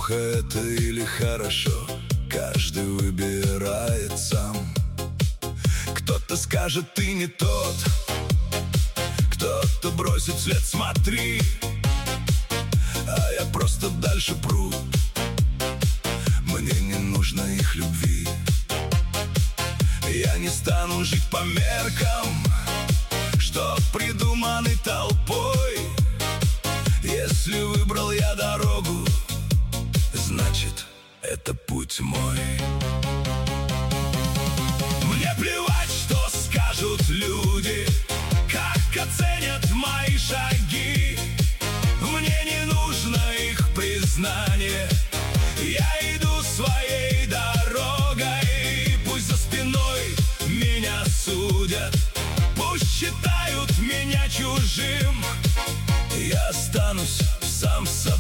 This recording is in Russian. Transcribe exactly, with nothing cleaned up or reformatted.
Плохо это или хорошо, каждый выбирает сам. Кто-то скажет, ты не тот, кто-то бросит свет, смотри. А я просто дальше пру, мне не нужно их любви. Я не стану жить по меркам, что придуманы толпой. Если выбрал я дорогу, значит, это путь мой. Мне плевать, что скажут люди, как оценят мои шаги. Мне не нужно их признание, я иду своей дорогой. Пусть за спиной меня судят, пусть считают меня чужим, я останусь сам собой.